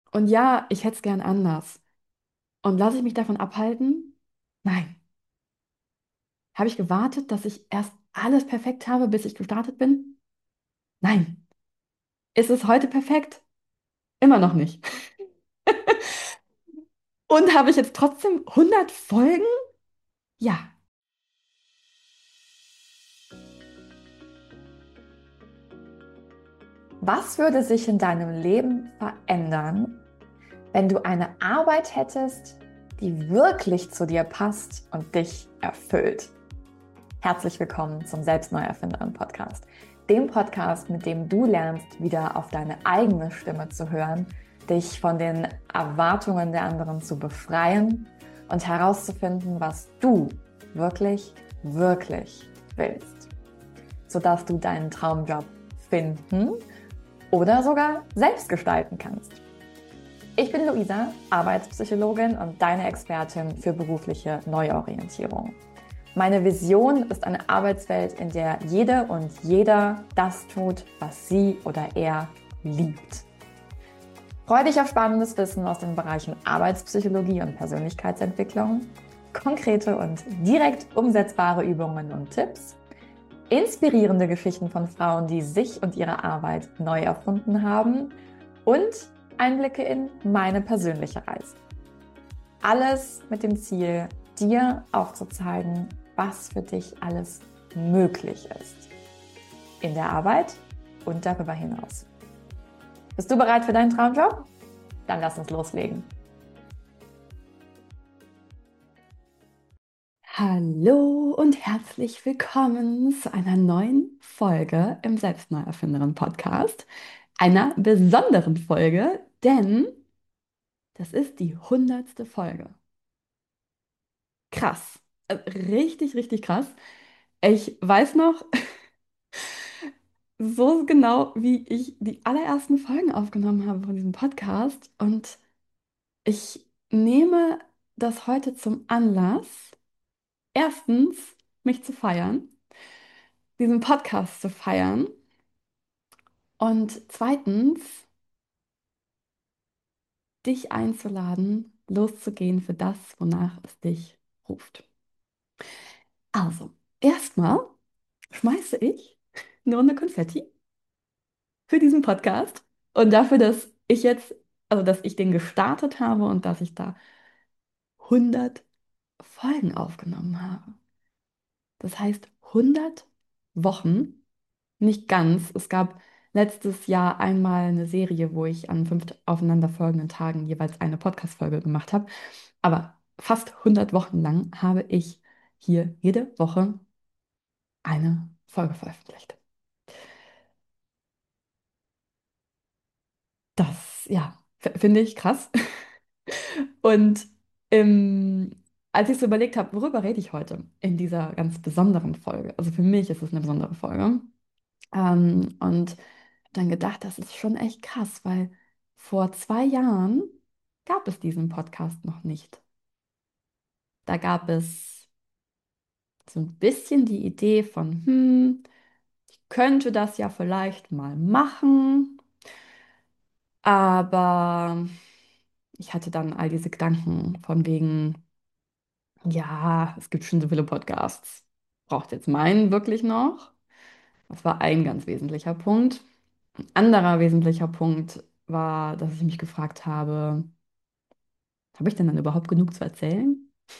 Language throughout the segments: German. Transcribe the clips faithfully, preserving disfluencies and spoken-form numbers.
Und ja, ich hätte es gern anders. Und lasse ich mich davon abhalten? Nein. Habe ich gewartet, dass ich erst alles perfekt habe, bis ich gestartet bin? Nein. Ist es heute perfekt? Immer noch nicht. Und habe ich jetzt trotzdem hundert Folgen? Ja. Was würde sich in deinem Leben verändern, wenn du eine Arbeit hättest, die wirklich zu dir passt und dich erfüllt? Herzlich willkommen zum Selbstneuerfinderin Podcast, dem Podcast, mit dem du lernst, wieder auf deine eigene Stimme zu hören, dich von den Erwartungen der anderen zu befreien und herauszufinden, was du wirklich, wirklich willst, sodass du deinen Traumjob finden oder sogar selbst gestalten kannst. Ich bin Luisa, Arbeitspsychologin und deine Expertin für berufliche Neuorientierung. Meine Vision ist eine Arbeitswelt, in der jede und jeder das tut, was sie oder er liebt. Freue dich auf spannendes Wissen aus den Bereichen Arbeitspsychologie und Persönlichkeitsentwicklung, konkrete und direkt umsetzbare Übungen und Tipps, inspirierende Geschichten von Frauen, die sich und ihre Arbeit neu erfunden haben und Einblicke in meine persönliche Reise. Alles mit dem Ziel, dir aufzuzeigen, was für dich alles möglich ist. In der Arbeit und darüber hinaus. Bist du bereit für deinen Traumjob? Dann lass uns loslegen. Hallo und herzlich willkommen zu einer neuen Folge im Selbstneuerfinderin Podcast. Einer besonderen Folge, denn das ist die hundertste Folge. Krass. Äh, Richtig, richtig krass. Ich weiß noch so genau, wie ich die allerersten Folgen aufgenommen habe von diesem Podcast. Und ich nehme das heute zum Anlass, erstens mich zu feiern, diesen Podcast zu feiern und zweitens dich einzuladen, loszugehen für das, wonach es dich ruft. Also, erstmal schmeiße ich eine Runde Konfetti für diesen Podcast und dafür, dass ich jetzt, also dass ich den gestartet habe und dass ich da hundert Folgen aufgenommen habe. Das heißt hundert Wochen, nicht ganz. Es gab letztes Jahr einmal eine Serie, wo ich an fünf aufeinanderfolgenden Tagen jeweils eine Podcast-Folge gemacht habe. Aber fast hundert Wochen lang habe ich hier jede Woche eine Folge veröffentlicht. Das, ja, f- finde ich krass. Und ähm, als ich so überlegt habe, worüber rede ich heute in dieser ganz besonderen Folge, also für mich ist es eine besondere Folge, ähm, und hab dann gedacht, das ist schon echt krass, weil vor zwei Jahren gab es diesen Podcast noch nicht. Da gab es so ein bisschen die Idee von, hm, ich könnte das ja vielleicht mal machen, aber ich hatte dann all diese Gedanken von wegen, ja, es gibt schon so viele Podcasts. Braucht jetzt meinen wirklich noch? Das war ein ganz wesentlicher Punkt. Ein anderer wesentlicher Punkt war, dass ich mich gefragt habe, habe ich denn dann überhaupt genug zu erzählen?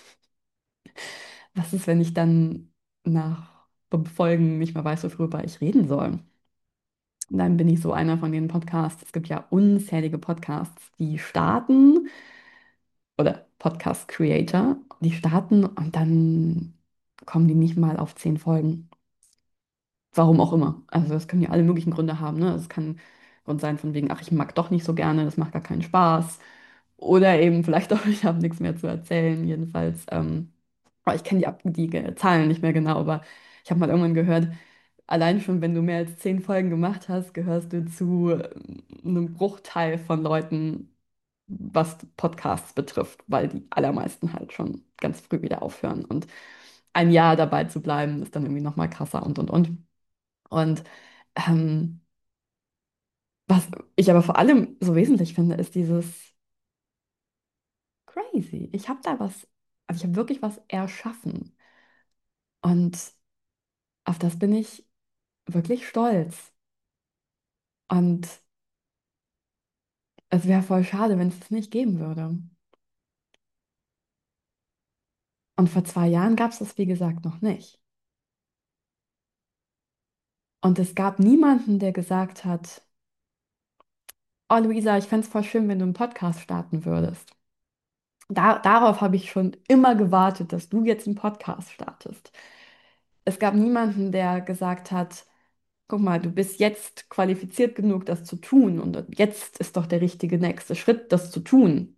Was ist, wenn ich dann nach fünf Folgen nicht mehr weiß, worüber ich reden soll? Und dann bin ich so einer von den Podcasts. Es gibt ja unzählige Podcasts, die starten oder Podcast-Creator, die starten und dann kommen die nicht mal auf zehn Folgen. Warum auch immer. Also das können ja alle möglichen Gründe haben. Ne? Es kann Grund sein von wegen, ach, ich mag doch nicht so gerne, das macht gar keinen Spaß. Oder eben vielleicht auch, ich habe nichts mehr zu erzählen. Jedenfalls, ähm, aber ich kenne die, Ab- die äh, Zahlen nicht mehr genau, aber ich habe mal irgendwann gehört, allein schon, wenn du mehr als zehn Folgen gemacht hast, gehörst du zu äh, einem Bruchteil von Leuten, was Podcasts betrifft, weil die allermeisten halt schon ganz früh wieder aufhören. Und ein Jahr dabei zu bleiben, ist dann irgendwie noch mal krasser und und und. Und ähm, Was ich aber vor allem so wesentlich finde, ist dieses crazy. Ich habe da was, also ich habe wirklich was erschaffen. Und auf das bin ich wirklich stolz. Und es wäre voll schade, wenn es es nicht geben würde. Und vor zwei Jahren gab es das, wie gesagt, noch nicht. Und es gab niemanden, der gesagt hat, oh Luisa, ich fände es voll schön, wenn du einen Podcast starten würdest. Da, darauf habe ich schon immer gewartet, dass du jetzt einen Podcast startest. Es gab niemanden, der gesagt hat, guck mal, du bist jetzt qualifiziert genug, das zu tun und jetzt ist doch der richtige nächste Schritt, das zu tun,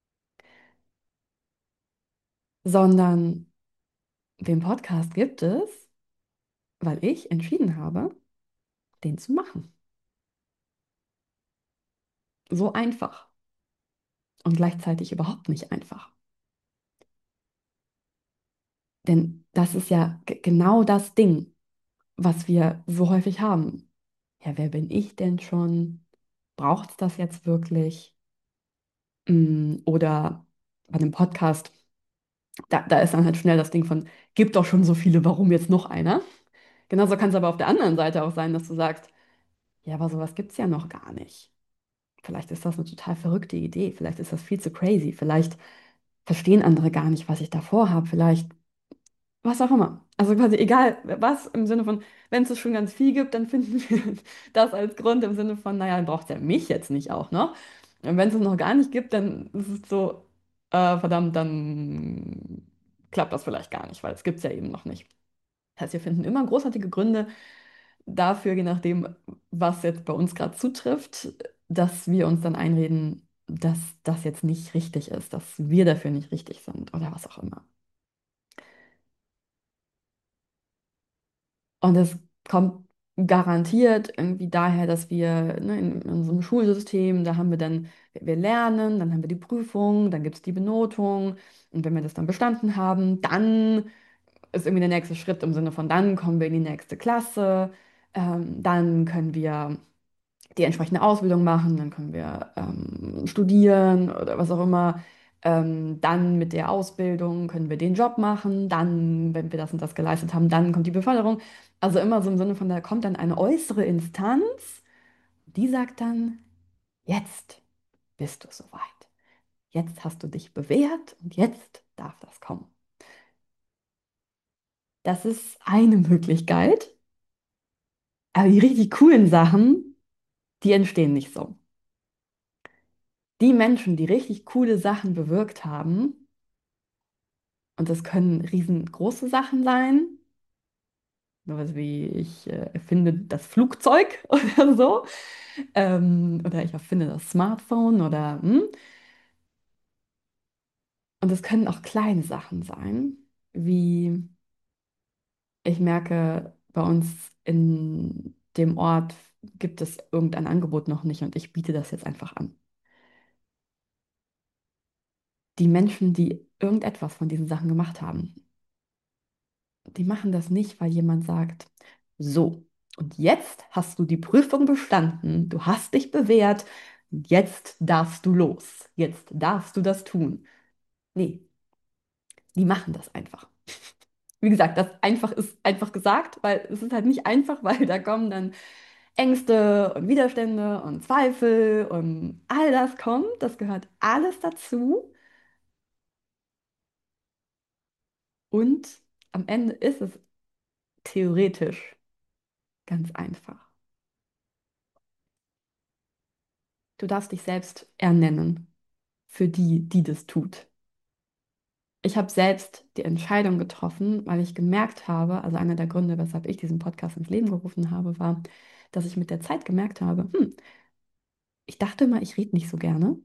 sondern den Podcast gibt es, weil ich entschieden habe, den zu machen. So einfach und gleichzeitig überhaupt nicht einfach. Denn das ist ja ge- genau das Ding, was wir so häufig haben. Ja, wer bin ich denn schon? Braucht es das jetzt wirklich? Mm, Oder bei einem Podcast, da, da ist dann halt schnell das Ding von, gibt doch schon so viele, warum jetzt noch einer? Genauso kann es aber auf der anderen Seite auch sein, dass du sagst, ja, aber sowas gibt es ja noch gar nicht. Vielleicht ist das eine total verrückte Idee, vielleicht ist das viel zu crazy, vielleicht verstehen andere gar nicht, was ich da vorhabe, vielleicht was auch immer. Also quasi egal was im Sinne von, wenn es es schon ganz viel gibt, dann finden wir das als Grund im Sinne von, naja, dann braucht es ja mich jetzt nicht auch noch. Und wenn es es noch gar nicht gibt, dann ist es so, äh, verdammt, dann klappt das vielleicht gar nicht, weil es gibt es ja eben noch nicht. Das heißt, wir finden immer großartige Gründe dafür, je nachdem, was jetzt bei uns gerade zutrifft, dass wir uns dann einreden, dass das jetzt nicht richtig ist, dass wir dafür nicht richtig sind oder was auch immer. Und es kommt garantiert irgendwie daher, dass wir, ne, in, in unserem Schulsystem, da haben wir dann, wir lernen, dann haben wir die Prüfung, dann gibt es die Benotung. Und wenn wir das dann bestanden haben, dann ist irgendwie der nächste Schritt im Sinne von, dann kommen wir in die nächste Klasse, ähm, dann können wir die entsprechende Ausbildung machen, dann können wir ähm, studieren oder was auch immer. Ähm, dann mit der Ausbildung können wir den Job machen. Dann, wenn wir das und das geleistet haben, dann kommt die Beförderung. Also immer so im Sinne von, da kommt dann eine äußere Instanz, die sagt dann, jetzt bist du soweit. Jetzt hast du dich bewährt und jetzt darf das kommen. Das ist eine Möglichkeit, aber die richtig coolen Sachen, die entstehen nicht so. Die Menschen, die richtig coole Sachen bewirkt haben, und das können riesengroße Sachen sein, sowas wie ich äh, erfinde das Flugzeug oder so, ähm, oder ich erfinde das Smartphone oder hm. Und es können auch kleine Sachen sein, wie ich merke, bei uns in dem Ort gibt es irgendein Angebot noch nicht und ich biete das jetzt einfach an. Die Menschen, die irgendetwas von diesen Sachen gemacht haben, die machen das nicht, weil jemand sagt, so, und jetzt hast du die Prüfung bestanden, du hast dich bewährt, jetzt darfst du los, jetzt darfst du das tun. Nee, die machen das einfach. Wie gesagt, das einfach ist einfach gesagt, weil es ist halt nicht einfach, weil da kommen dann Ängste und Widerstände und Zweifel und all das kommt, das gehört alles dazu. Und am Ende ist es theoretisch ganz einfach. Du darfst dich selbst ernennen für die, die das tut. Ich habe selbst die Entscheidung getroffen, weil ich gemerkt habe, also einer der Gründe, weshalb ich diesen Podcast ins Leben gerufen habe, war, dass ich mit der Zeit gemerkt habe, hm, ich dachte immer, ich rede nicht so gerne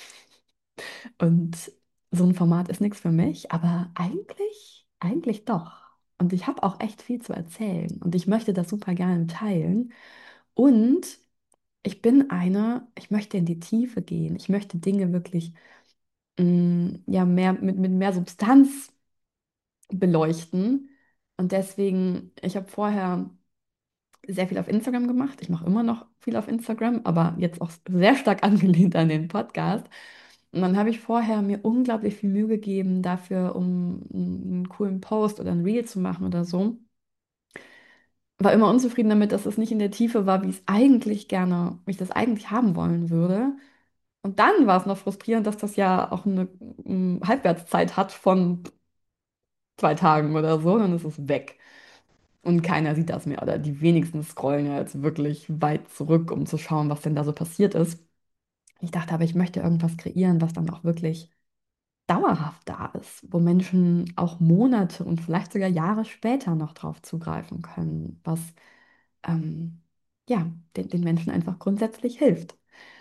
und so ein Format ist nichts für mich, aber eigentlich, eigentlich doch. Und ich habe auch echt viel zu erzählen und ich möchte das super gerne teilen. Und ich bin eine, ich möchte in die Tiefe gehen. Ich möchte Dinge wirklich mh, ja, mehr, mit, mit mehr Substanz beleuchten. Und deswegen, ich habe vorher sehr viel auf Instagram gemacht. Ich mache immer noch viel auf Instagram, aber jetzt auch sehr stark angelehnt an den Podcast. Und dann habe ich vorher mir unglaublich viel Mühe gegeben dafür, um einen coolen Post oder ein Reel zu machen oder so. War immer unzufrieden damit, dass es nicht in der Tiefe war, wie ich es eigentlich gerne, wie ich das eigentlich haben wollen würde. Und dann war es noch frustrierend, dass das ja auch eine mm, Halbwertszeit hat von zwei Tagen oder so, dann ist es weg. Und keiner sieht das mehr. Oder die wenigsten scrollen ja jetzt wirklich weit zurück, um zu schauen, was denn da so passiert ist. Ich dachte aber, ich möchte irgendwas kreieren, was dann auch wirklich dauerhaft da ist, wo Menschen auch Monate und vielleicht sogar Jahre später noch drauf zugreifen können, was ähm, ja, den, den Menschen einfach grundsätzlich hilft.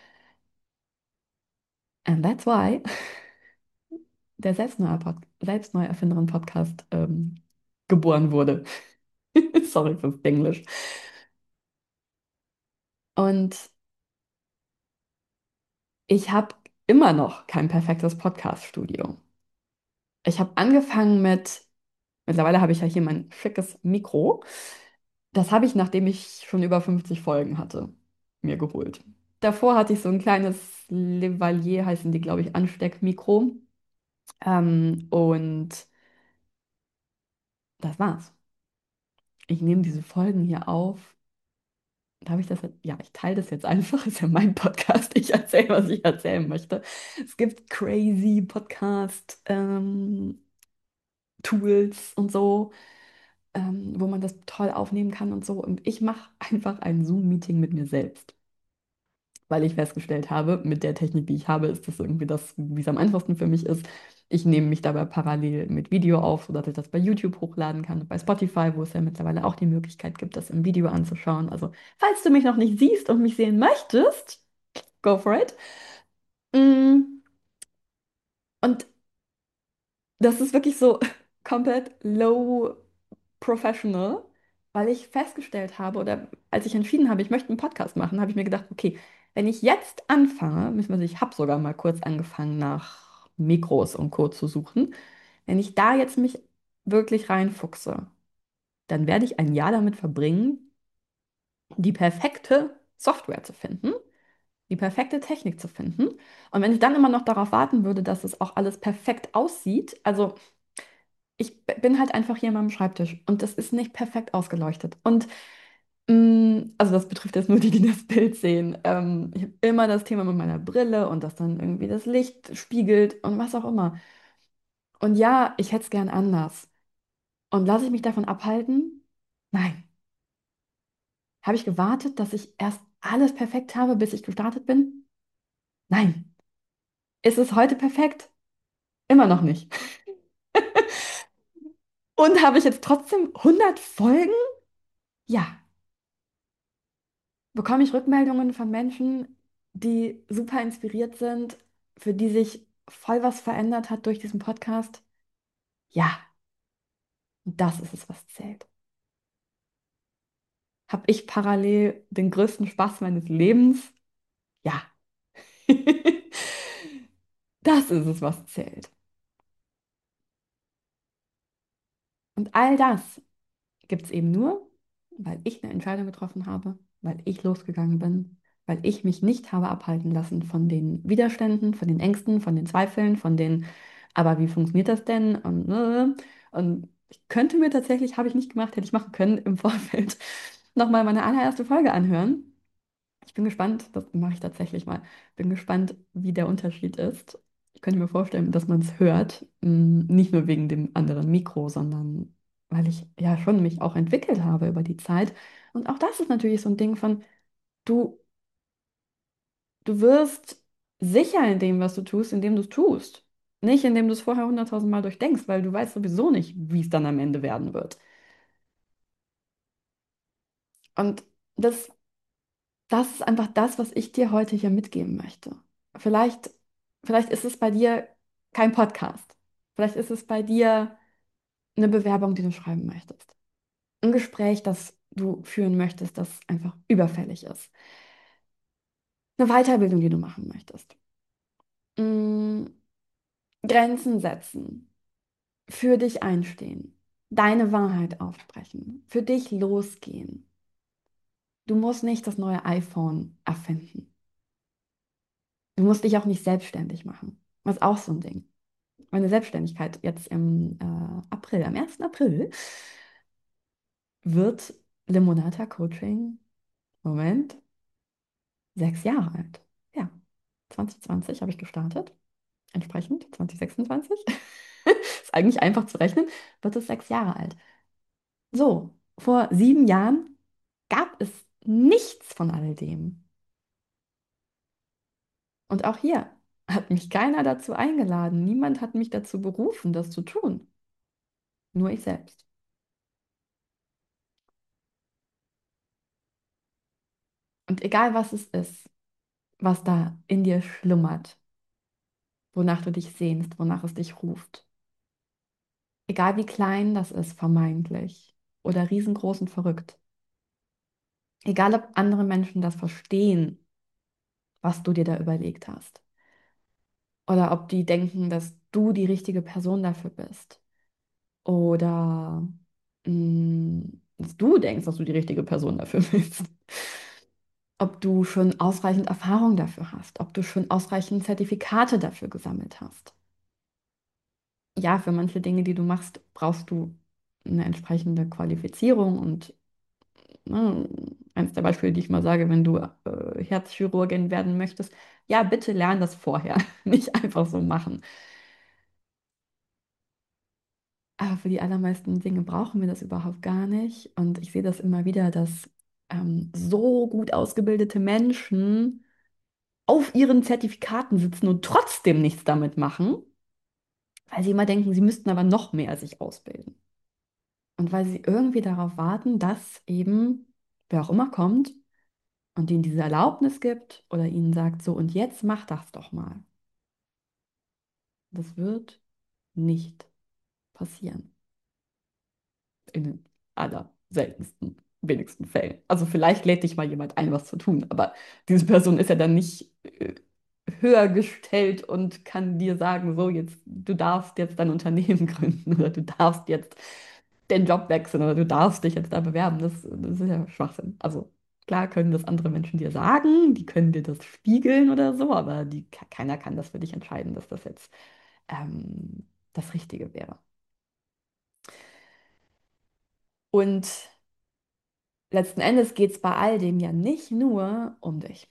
And that's why der Selbstneuer-Pod Selbstneuerfinderin-Podcast ähm, geboren wurde. Sorry fürs Englisch. Und ich habe immer noch kein perfektes Podcast-Studio. Ich habe angefangen mit, mittlerweile habe ich ja hier mein schickes Mikro. Das habe ich, nachdem ich schon über fünfzig Folgen hatte, mir geholt. Davor hatte ich so ein kleines Lavalier, heißen die, glaube ich, Ansteckmikro. Ähm, und das war's. Ich nehme diese Folgen hier auf. Darf ich das jetzt? Ja, ich teile das jetzt einfach. Ist ja mein Podcast. Ich erzähle, was ich erzählen möchte. Es gibt crazy Podcast ähm, Tools und so, ähm, wo man das toll aufnehmen kann und so. Und ich mache einfach ein Zoom-Meeting mit mir selbst, weil ich festgestellt habe, mit der Technik, die ich habe, ist das irgendwie das, wie es am einfachsten für mich ist. Ich nehme mich dabei parallel mit Video auf, sodass ich das bei YouTube hochladen kann und bei Spotify, wo es ja mittlerweile auch die Möglichkeit gibt, das im Video anzuschauen. Also, falls du mich noch nicht siehst und mich sehen möchtest, go for it. Mm, Und das ist wirklich so komplett low professional, weil ich festgestellt habe oder als ich entschieden habe, ich möchte einen Podcast machen, habe ich mir gedacht, okay, wenn ich jetzt anfange, beziehungsweise ich habe sogar mal kurz angefangen nach Mikros und Co. zu suchen, wenn ich da jetzt mich wirklich reinfuchse, dann werde ich ein Jahr damit verbringen, die perfekte Software zu finden, die perfekte Technik zu finden. Und wenn ich dann immer noch darauf warten würde, dass es auch alles perfekt aussieht, also ich b- bin halt einfach hier an meinem Schreibtisch und das ist nicht perfekt ausgeleuchtet. Und mm, also das betrifft jetzt nur die, die das Bild sehen. Ähm, ich habe immer das Thema mit meiner Brille und dass dann irgendwie das Licht spiegelt und was auch immer. Und ja, ich hätte es gern anders. Und lasse ich mich davon abhalten? Nein. Habe ich gewartet, dass ich erst alles perfekt habe, bis ich gestartet bin? Nein. Ist es heute perfekt? Immer noch nicht. Und habe ich jetzt trotzdem hundert Folgen? Ja. Bekomme ich Rückmeldungen von Menschen, die super inspiriert sind, für die sich voll was verändert hat durch diesen Podcast? Ja, und das ist es, was zählt. Habe ich parallel den größten Spaß meines Lebens? Ja. Das ist es, was zählt. Und all das gibt es eben nur, weil ich eine Entscheidung getroffen habe, weil ich losgegangen bin, weil ich mich nicht habe abhalten lassen von den Widerständen, von den Ängsten, von den Zweifeln, von den, aber wie funktioniert das denn? Und, äh, und ich könnte mir tatsächlich, habe ich nicht gemacht, hätte ich machen können, im Vorfeld nochmal meine allererste Folge anhören. Ich bin gespannt, das mache ich tatsächlich mal. Bin gespannt, wie der Unterschied ist. Ich könnte mir vorstellen, dass man es hört, mh, nicht nur wegen dem anderen Mikro, sondern weil ich ja schon mich auch entwickelt habe über die Zeit. Und auch das ist natürlich so ein Ding von, du, du wirst sicher in dem, was du tust, indem du es tust. Nicht indem du es vorher hunderttausend Mal durchdenkst, weil du weißt sowieso nicht, wie es dann am Ende werden wird. Und das das ist einfach das, was ich dir heute hier mitgeben möchte. Vielleicht, vielleicht ist es bei dir kein Podcast. Vielleicht ist es bei dir eine Bewerbung, die du schreiben möchtest. Ein Gespräch, das du führen möchtest, das einfach überfällig ist. Eine Weiterbildung, die du machen möchtest. Mm, Grenzen setzen. Für dich einstehen. Deine Wahrheit aufsprechen. Für dich losgehen. Du musst nicht das neue iPhone erfinden. Du musst dich auch nicht selbstständig machen. Das ist auch so ein Ding. Meine Selbstständigkeit jetzt im äh, April, am ersten April, wird Limonata Coaching, Moment, sechs Jahre alt. Ja, zwanzig zwanzig habe ich gestartet. Entsprechend zwanzig sechsundzwanzig. Ist eigentlich einfach zu rechnen, wird es sechs Jahre alt. So, vor sieben Jahren gab es nichts von all dem. Und auch hier hat mich keiner dazu eingeladen. Niemand hat mich dazu berufen, das zu tun. Nur ich selbst. Und egal was es ist, was da in dir schlummert, wonach du dich sehnst, wonach es dich ruft, egal wie klein das ist, vermeintlich, oder riesengroß und verrückt, egal ob andere Menschen das verstehen, was du dir da überlegt hast, oder ob die denken, dass du die richtige Person dafür bist, oder mh, dass du denkst, dass du die richtige Person dafür bist. Ob du schon ausreichend Erfahrung dafür hast, ob du schon ausreichend Zertifikate dafür gesammelt hast. Ja, für manche Dinge, die du machst, brauchst du eine entsprechende Qualifizierung und ne, eins der Beispiele, die ich mal sage, wenn du äh, Herzchirurgin werden möchtest, ja, bitte lern das vorher, nicht einfach so machen. Aber für die allermeisten Dinge brauchen wir das überhaupt gar nicht. Und ich sehe das immer wieder, dass ähm, so gut ausgebildete Menschen auf ihren Zertifikaten sitzen und trotzdem nichts damit machen, weil sie immer denken, sie müssten aber noch mehr sich ausbilden. Und weil sie irgendwie darauf warten, dass eben, wer auch immer kommt und ihnen diese Erlaubnis gibt oder ihnen sagt, so und jetzt mach das doch mal. Das wird nicht passieren. In den allerseltensten, wenigsten Fällen. Also vielleicht lädt dich mal jemand ein, was zu tun, aber diese Person ist ja dann nicht äh, höher gestellt und kann dir sagen, so jetzt, du darfst jetzt dein Unternehmen gründen oder du darfst jetzt den Job wechseln oder du darfst dich jetzt da bewerben. Das, das ist ja Schwachsinn. Also klar können das andere Menschen dir sagen, die können dir das spiegeln oder so, aber die, keiner kann das für dich entscheiden, dass das jetzt ähm, das Richtige wäre. Und letzten Endes geht es bei all dem ja nicht nur um dich.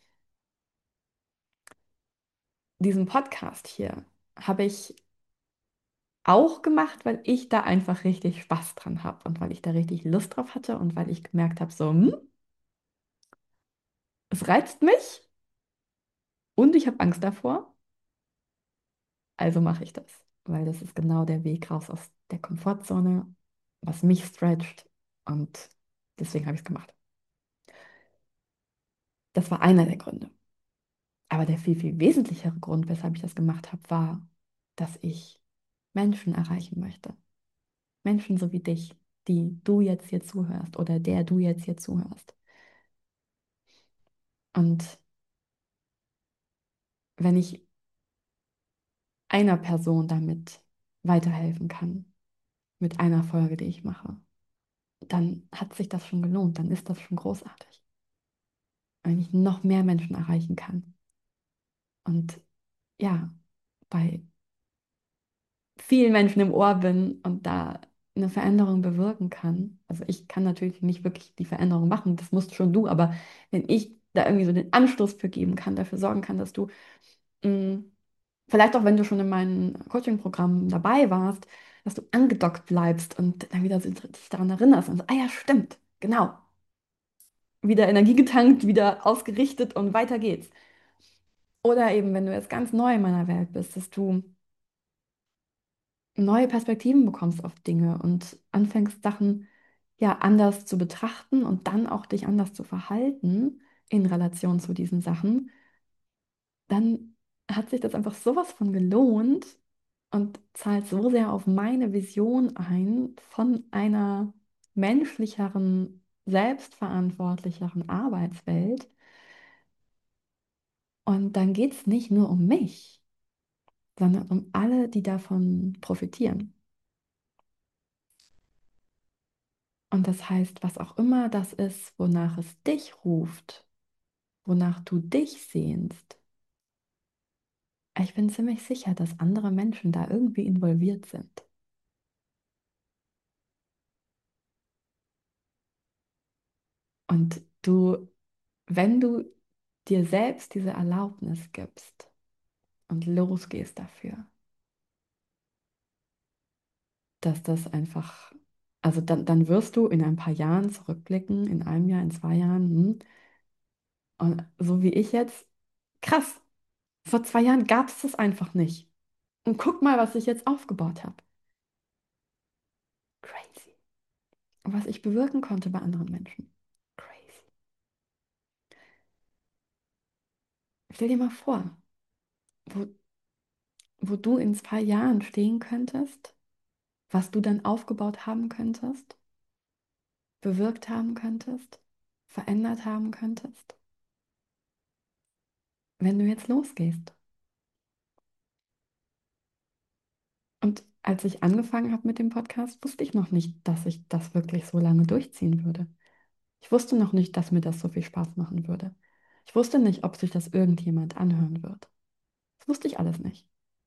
Diesen Podcast hier habe ich auch gemacht, weil ich da einfach richtig Spaß dran habe und weil ich da richtig Lust drauf hatte und weil ich gemerkt habe, so, hm, es reizt mich und ich habe Angst davor, also mache ich das, weil das ist genau der Weg raus aus der Komfortzone, was mich stretcht und deswegen habe ich es gemacht. Das war einer der Gründe. Aber der viel, viel wesentlichere Grund, weshalb ich das gemacht habe, war, dass ich Menschen erreichen möchte. Menschen so wie dich, die du jetzt hier zuhörst oder der du jetzt hier zuhörst. Und wenn ich einer Person damit weiterhelfen kann, mit einer Folge, die ich mache, dann hat sich das schon gelohnt, dann ist das schon großartig. Wenn ich noch mehr Menschen erreichen kann und ja, bei vielen Menschen im Ohr bin und da eine Veränderung bewirken kann. Also ich kann natürlich nicht wirklich die Veränderung machen, das musst schon du, aber wenn ich da irgendwie so den Anstoß für geben kann, dafür sorgen kann, dass du mh, vielleicht auch wenn du schon in meinem Coaching-Programm dabei warst, dass du angedockt bleibst und dann wieder so dich daran erinnerst und so, ah ja, stimmt, genau. Wieder Energie getankt, wieder ausgerichtet und weiter geht's. Oder eben, wenn du jetzt ganz neu in meiner Welt bist, dass du neue Perspektiven bekommst auf Dinge und anfängst, Sachen ja anders zu betrachten und dann auch dich anders zu verhalten in Relation zu diesen Sachen, dann hat sich das einfach sowas von gelohnt und zahlt so sehr auf meine Vision ein von einer menschlicheren, selbstverantwortlicheren Arbeitswelt. Und dann geht es nicht nur um mich, sondern um alle, die davon profitieren. Und das heißt, was auch immer das ist, wonach es dich ruft, wonach du dich sehnst, ich bin ziemlich sicher, dass andere Menschen da irgendwie involviert sind. Und du, wenn du dir selbst diese Erlaubnis gibst und losgehst dafür, dass das einfach, also dann, dann wirst du in ein paar Jahren zurückblicken, in einem Jahr, in zwei Jahren, hm, und so wie ich jetzt, krass, vor zwei Jahren gab es das einfach nicht. Und guck mal, was ich jetzt aufgebaut habe. Crazy. Und was ich bewirken konnte bei anderen Menschen. Crazy. Stell dir mal vor, wo, wo du in zwei Jahren stehen könntest, was du dann aufgebaut haben könntest, bewirkt haben könntest, verändert haben könntest, wenn du jetzt losgehst. Und als ich angefangen habe mit dem Podcast, wusste ich noch nicht, dass ich das wirklich so lange durchziehen würde. Ich wusste noch nicht, dass mir das so viel Spaß machen würde. Ich wusste nicht, ob sich das irgendjemand anhören wird. Das wusste ich alles nicht.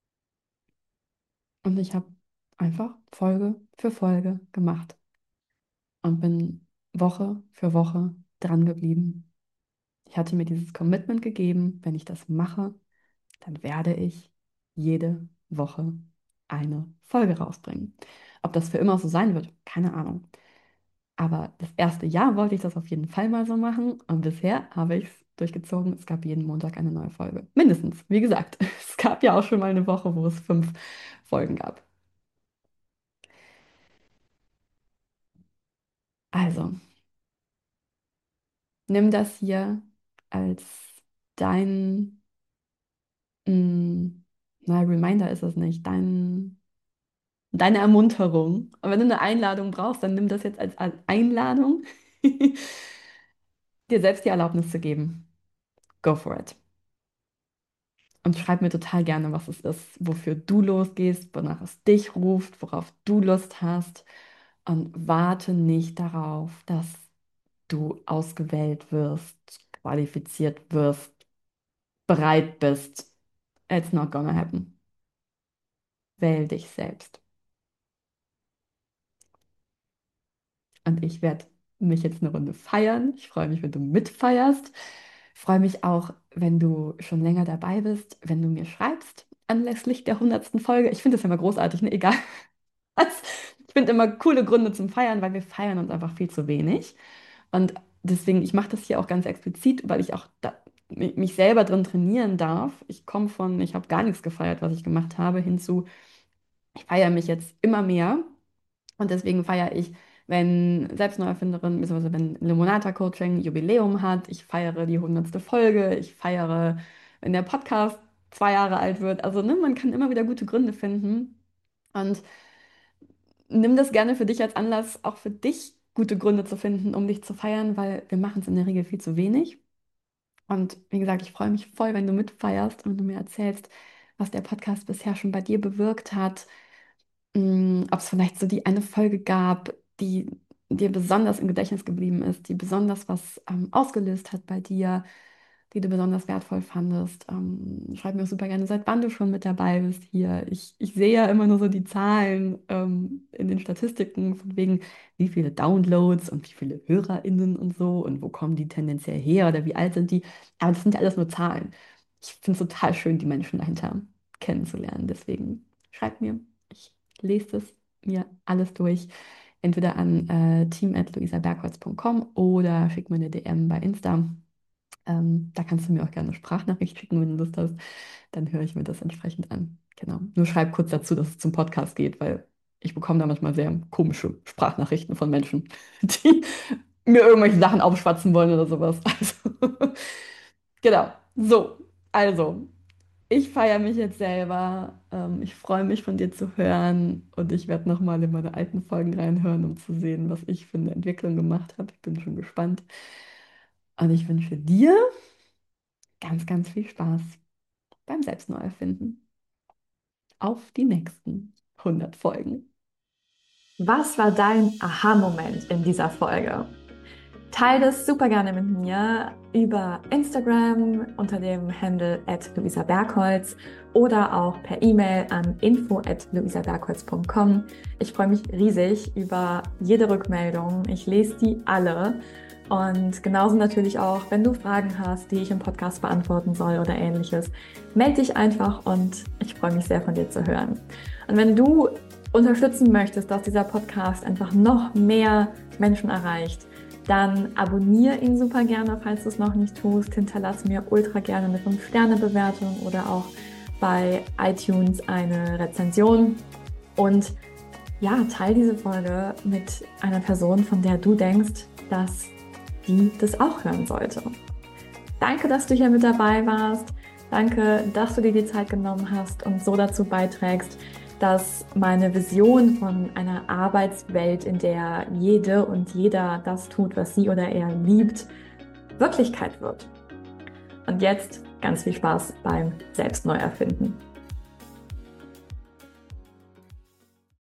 Und ich habe einfach Folge für Folge gemacht und bin Woche für Woche dran geblieben. Ich hatte mir dieses Commitment gegeben, wenn ich das mache, dann werde ich jede Woche eine Folge rausbringen. Ob das für immer so sein wird, keine Ahnung. Aber das erste Jahr wollte ich das auf jeden Fall mal so machen und bisher habe ich es durchgezogen. Es gab jeden Montag eine neue Folge. Mindestens, wie gesagt. Es gab ja auch schon mal eine Woche, wo es fünf Folgen gab. Also, nimm das hier als dein, mh, na, Reminder ist es nicht, dein, deine Ermunterung. Und wenn du eine Einladung brauchst, dann nimm das jetzt als als Einladung, dir selbst die Erlaubnis zu geben. Go for it. Und schreib mir total gerne, was es ist, wofür du losgehst, wonach es dich ruft, worauf du Lust hast. Und warte nicht darauf, dass du ausgewählt wirst, qualifiziert wirst, bereit bist. It's not gonna happen. Wähl dich selbst. Und ich werde mich jetzt eine Runde feiern. Ich freue mich, wenn du mitfeierst. Ich freue mich auch, wenn du schon länger dabei bist, wenn du mir schreibst anlässlich der hundertsten Folge. Ich finde das ja immer großartig, ne? Egal was. Ich finde immer coole Gründe zum Feiern, weil wir feiern uns einfach viel zu wenig. Und deswegen, ich mache das hier auch ganz explizit, weil ich auch da, mi- mich selber drin trainieren darf. Ich komme von, ich habe gar nichts gefeiert, was ich gemacht habe, hinzu, ich feiere mich jetzt immer mehr. Und deswegen feiere ich, wenn Selbstneuerfinderin, beziehungsweise wenn Limonata Coaching Jubiläum hat, ich feiere die hundertste Folge, ich feiere, wenn der Podcast zwei Jahre alt wird. Also, ne, man kann immer wieder gute Gründe finden. Und nimm das gerne für dich als Anlass, auch für dich gute Gründe zu finden, um dich zu feiern, weil wir machen es in der Regel viel zu wenig. Und wie gesagt, ich freue mich voll, wenn du mitfeierst und du mir erzählst, was der Podcast bisher schon bei dir bewirkt hat, mh, ob es vielleicht so die eine Folge gab, die dir besonders im Gedächtnis geblieben ist, die besonders was ähm, ausgelöst hat bei dir, die du besonders wertvoll fandest. Ähm, schreib mir super gerne, seit wann du schon mit dabei bist hier. Ich, ich sehe ja immer nur so die Zahlen ähm, in den Statistiken, von wegen, wie viele Downloads und wie viele HörerInnen und so und wo kommen die tendenziell her oder wie alt sind die. Aber das sind ja alles nur Zahlen. Ich finde es total schön, die Menschen dahinter kennenzulernen. Deswegen schreib mir. Ich lese es mir alles durch. Entweder an äh, team at luisabergholz punkt com oder schick mir eine D M bei Insta. Ähm, da kannst du mir auch gerne eine Sprachnachricht schicken, wenn du Lust hast. Dann höre ich mir das entsprechend an. Genau. Nur schreib kurz dazu, dass es zum Podcast geht, weil ich bekomme da manchmal sehr komische Sprachnachrichten von Menschen, die mir irgendwelche Sachen aufschwatzen wollen oder sowas. Also, genau. So, also, ich feiere mich jetzt selber. Ähm, ich freue mich von dir zu hören und ich werde nochmal in meine alten Folgen reinhören, um zu sehen, was ich für eine Entwicklung gemacht habe. Ich bin schon gespannt. Und ich wünsche dir ganz, ganz viel Spaß beim Selbstneuerfinden. Auf die nächsten hundert Folgen. Was war dein Aha-Moment in dieser Folge? Teile das super gerne mit mir über Instagram unter dem Handle at luisa bergholz oder auch per E-Mail an info at luisa bergholz punkt com. Ich freue mich riesig über jede Rückmeldung. Ich lese die alle. Und genauso natürlich auch, wenn du Fragen hast, die ich im Podcast beantworten soll oder ähnliches, melde dich einfach und ich freue mich sehr von dir zu hören. Und wenn du unterstützen möchtest, dass dieser Podcast einfach noch mehr Menschen erreicht, dann abonniere ihn super gerne, falls du es noch nicht tust. Hinterlass mir ultra gerne eine fünf Sterne Bewertung oder auch bei iTunes eine Rezension. Und ja, teile diese Folge mit einer Person, von der du denkst, dass die das auch hören sollte. Danke, dass du hier mit dabei warst. Danke, dass du dir die Zeit genommen hast und so dazu beiträgst, dass meine Vision von einer Arbeitswelt, in der jede und jeder das tut, was sie oder er liebt, Wirklichkeit wird. Und jetzt ganz viel Spaß beim Selbstneuerfinden.